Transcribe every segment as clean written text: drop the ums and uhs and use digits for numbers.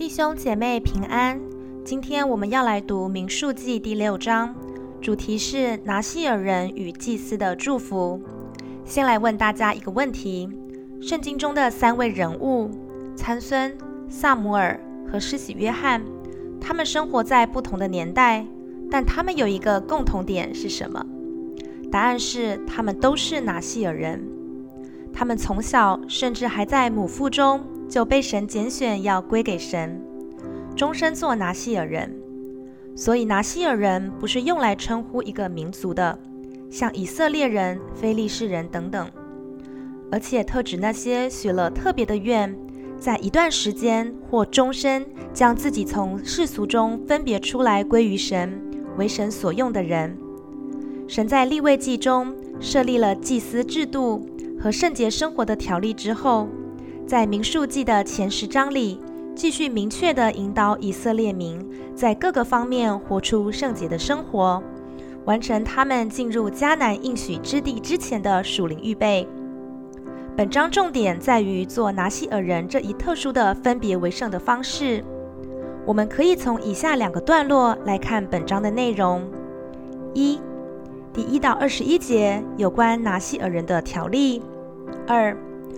弟兄姐妹平安，今天我们要来读民数记第6章，主题是拿细尔人与祭司的祝福。先来问大家一个问题，圣经中的3位人物参孙、撒母耳和施洗约翰，他们生活在不同的年代，但他们有一个共同点是什么？答案是他们都是拿细尔人。他们从小甚至还在母腹中就被神拣选要归给神，终身做拿细尔人。所以拿细尔人不是用来称呼一个民族的，像以色列人、非利士人等等，而且特指那些许了特别的愿，在一段时间或终身将自己从世俗中分别出来归于神，为神所用的人。神在利未记中设立了祭司制度和圣洁生活的条例之后，在民数记的前10章里，继续明确地引导以色列民在各个方面活出圣洁的生活，完成他们进入迦南应许之地之前的属灵预备。本章重点在于做拿细尔人这一特殊的分别为圣的方式。我们可以从以下2个段落来看本章的内容。1. 第1到21节有关拿细尔人的条例。2.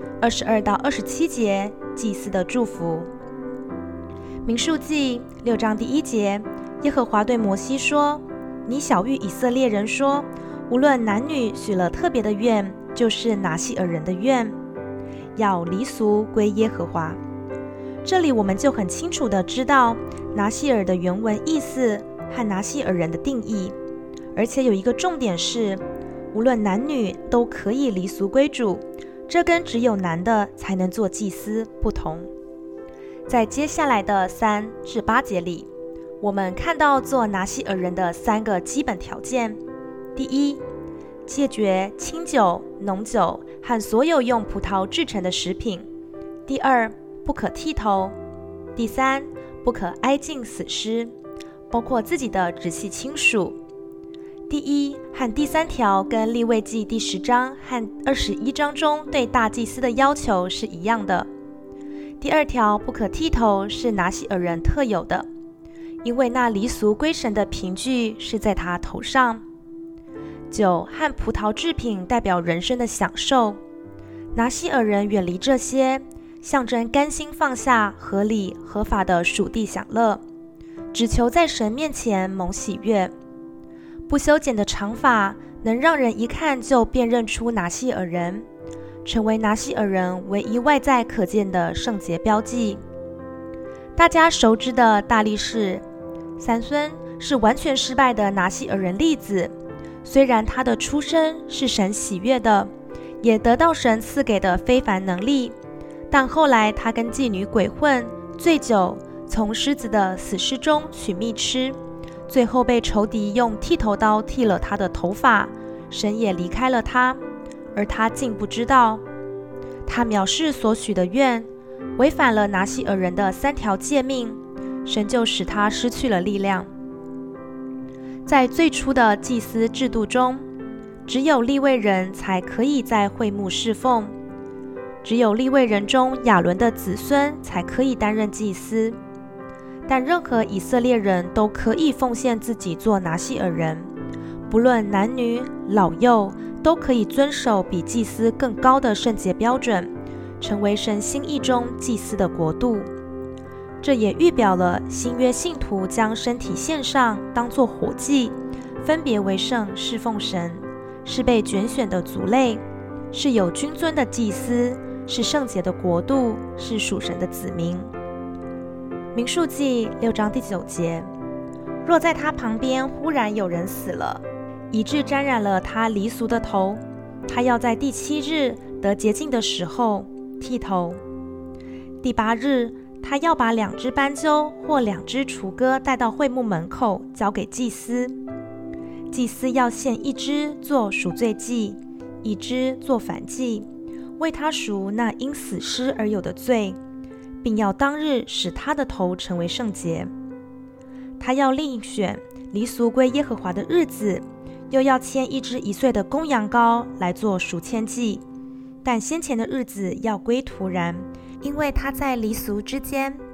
22到27节祭司的祝福。民数记6章第1节，耶和华对摩西说：你晓谕以色列人说，无论男女许了特别的愿，就是拿细尔人的愿，要离俗归耶和华。这里我们就很清楚地知道拿细尔的原文意思和拿细尔人的定义，而且有一个重点是，无论男女都可以离俗归主，这跟只有男的才能做祭司不同。在接下来的3至8节里，我们看到做拿细尔人的3个基本条件。第1，戒绝清酒、浓酒和所有用葡萄制成的食品。第2，不可剃头。第3，不可挨近死尸，包括自己的直系亲属。第1和第3条跟利未记第10章和21章中对大祭司的要求是一样的。第2条不可剃头是拿细尔人特有的，因为那离俗归神的凭据是在他头上。酒和葡萄制品代表人生的享受，拿细尔人远离这些，象征甘心放下合理合法的属地享乐，只求在神面前蒙喜悦。不修剪的长发能让人一看就辨认出拿细尔人，成为拿细尔人唯一外在可见的圣洁标记。大家熟知的大力士参孙是完全失败的拿细尔人例子，虽然他的出身是神喜悦的，也得到神赐给的非凡能力，但后来他跟妓女鬼混，醉酒，从狮子的死尸中取蜜吃，最后被仇敌用剃头刀剃了他的头发，神也离开了他，而他竟不知道。他藐视所许的愿，违反了拿细尔人的3条诫命，神就使他失去了力量。在最初的祭司制度中，只有利未人才可以在会幕侍奉，只有利未人中亚伦的子孙才可以担任祭司，但任何以色列人都可以奉献自己做拿细尔人，不论男女老幼，都可以遵守比祭司更高的圣洁标准，成为神心意中祭司的国度。这也预表了新约信徒将身体献上，当作火祭，分别为圣侍奉神，是被拣选的族类，是有君尊的祭司，是圣洁的国度，是属神的子民。民数记6章第9节，若在他旁边忽然有人死了，以致沾染了他离俗的头，他要在第7日得洁净的时候剃头。第8日，他要把2只斑鸠或2只雏鸽带到会幕门口，交给祭司。祭司要献1只做赎罪祭，1只做燔祭，为他赎那因死尸而有的罪，并要当日使他的头成为圣洁。他要另选离俗归耶和华的日子，又要牵1只1岁的公羊羔来做赎愆祭，但先前的日子要归徒然，因为他在离俗之间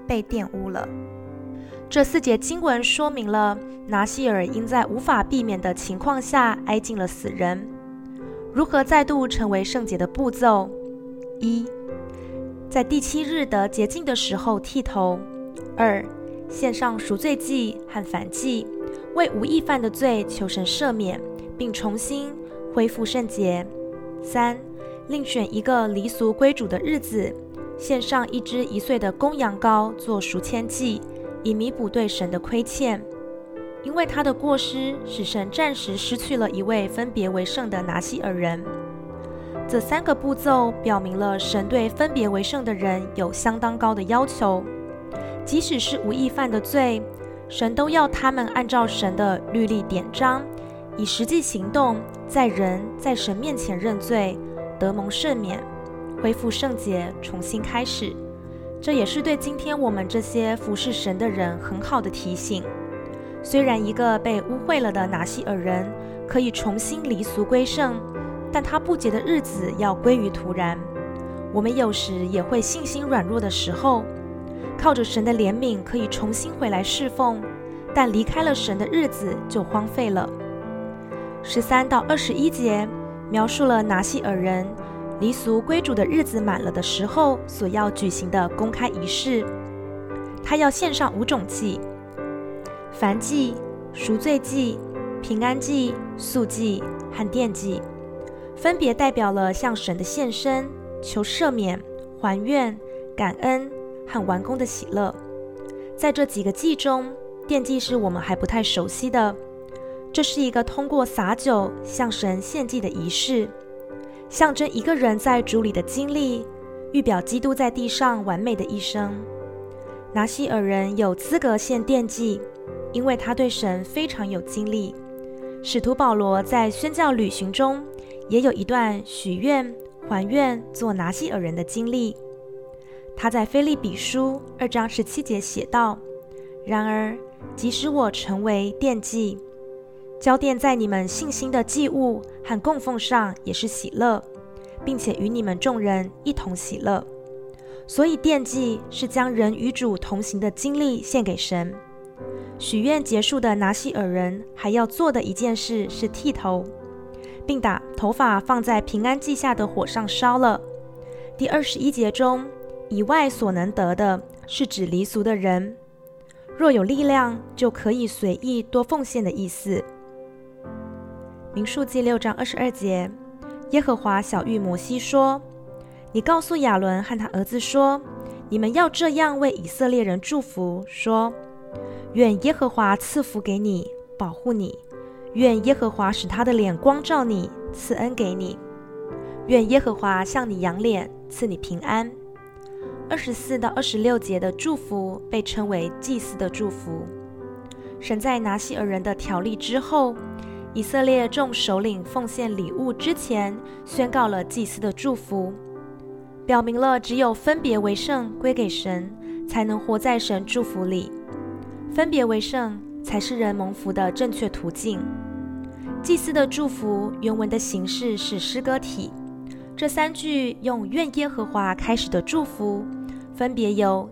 被玷污了。这4节经文说明了拿西尔因在无法避免的情况下挨近了死人。如何再度成为圣洁的步骤：1. 在第7日得洁净的时候剃头； 2. 献上赎罪祭和燔祭，为无意犯的罪求神赦免，并重新恢复圣洁； 3. 另选一个离俗归主的日子，献上1只1岁的公羊羔做赎愆祭，以弥补对神的亏欠。因为他的过失，使神暂时失去了一位分别为圣的拿西尔人。这3个步骤表明了神对分别为圣的人有相当高的要求，即使是无意犯的罪，神都要他们按照神的律例典章，以实际行动在人在神面前认罪，得蒙赦免，恢复圣洁，重新开始。这也是对今天我们这些服侍神的人很好的提醒。虽然一个被污秽了的拿西尔人可以重新离俗归圣，但他不洁的日子要归于徒然。我们有时也会信心软弱的时候，靠着神的怜悯可以重新回来侍奉，但离开了神的日子就荒废了。13到21节描述了拿西尔人离俗归主的日子满了的时候所要举行的公开仪式。他要献上5种祭：燔祭、赎罪祭、平安祭、素祭和奠祭，分别代表了向神的献身、求赦免、还愿、感恩和完工的喜乐。在这几个祭中，奠祭是我们还不太熟悉的，这是一个通过洒酒向神献祭的仪式，象征一个人在主里的经历，预表基督在地上完美的一生。拿西尔人有资格献奠祭，因为他对神非常有经历。使徒保罗在宣教旅行中也有一段许愿还愿做拿西尔人的经历。他在腓立比书2章17节写道：然而即使我成为奠祭，交奠在你们信心的祭物和供奉上也是喜乐，并且与你们众人一同喜乐。所以奠祭是将人与主同行的经历献给神。许愿结束的拿西尔人还要做的一件事是剃头，并把头发放在平安祭下的火上烧了。第21节中，以外所能得的是指离俗的人，若有力量就可以随意多奉献的意思。民数记6章22节，耶和华晓谕摩西说：你告诉亚伦和他儿子说，你们要这样为以色列人祝福，说：愿耶和华赐福给你，保护你；愿耶和华使他的脸光照你，赐恩给你；愿耶和华向你扬脸，赐你平安。24到26节的祝福被称为祭司的祝福。神在拿西尔人的条例之后，以色列众首领奉献礼物之前，宣告了祭司的祝福，表明了只有分别为圣归给神，才能活在神祝福里。分别为圣才是人蒙福的正确途径。祭司的祝福原文的形式是诗歌体，这3句用愿耶和华开始的祝福，分别由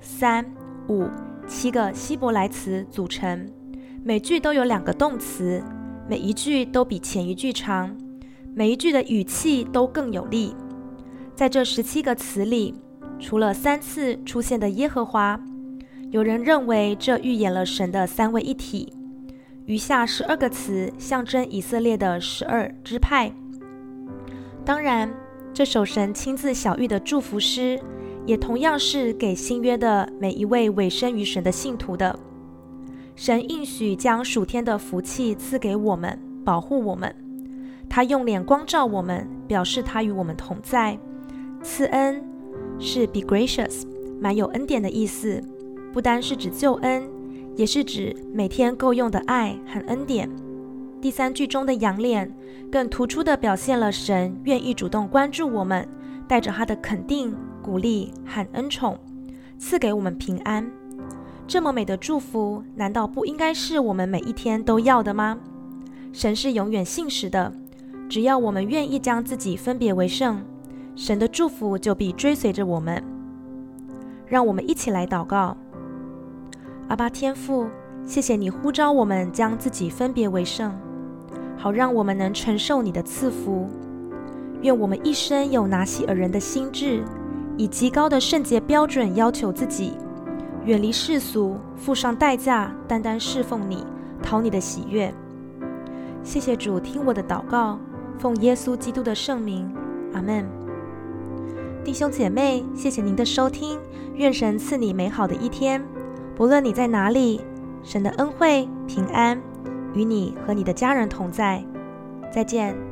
3、5、7个希伯来词组成，每句都有2个动词，每一句都比前一句长，每一句的语气都更有力。在这17个词里，除了3次出现的耶和华，有人认为这预言了神的3位一体。余下12个词象征以色列的12支派。当然，这首神亲自晓谕的祝福诗，也同样是给新约的每一位委身于神的信徒的。神应许将属天的福气赐给我们，保护我们。他用脸光照我们，表示他与我们同在。赐恩是 be gracious， 满有恩典的意思，不单是指救恩，也是指每天够用的爱和恩典。第3句中的扬脸更突出地表现了神愿意主动关注我们，带着他的肯定、鼓励和恩宠，赐给我们平安。这么美的祝福，难道不应该是我们每一天都要的吗？神是永远信实的，只要我们愿意将自己分别为圣，神的祝福就必追随着我们。让我们一起来祷告。 阿爸天父，谢谢你呼召我们将自己分别为圣，好让我们能承受你的赐福。愿我们一生有拿西尔人的心志，以极高的圣洁标准要求自己，远离世俗，付上代价，单单侍奉你，讨你的喜悦。谢谢主，听我的祷告，奉耶稣基督的圣名，阿们。弟兄姐妹，谢谢您的收听，愿神赐你美好的一天。不论你在哪里，神的恩惠平安与你和你的家人同在。再见。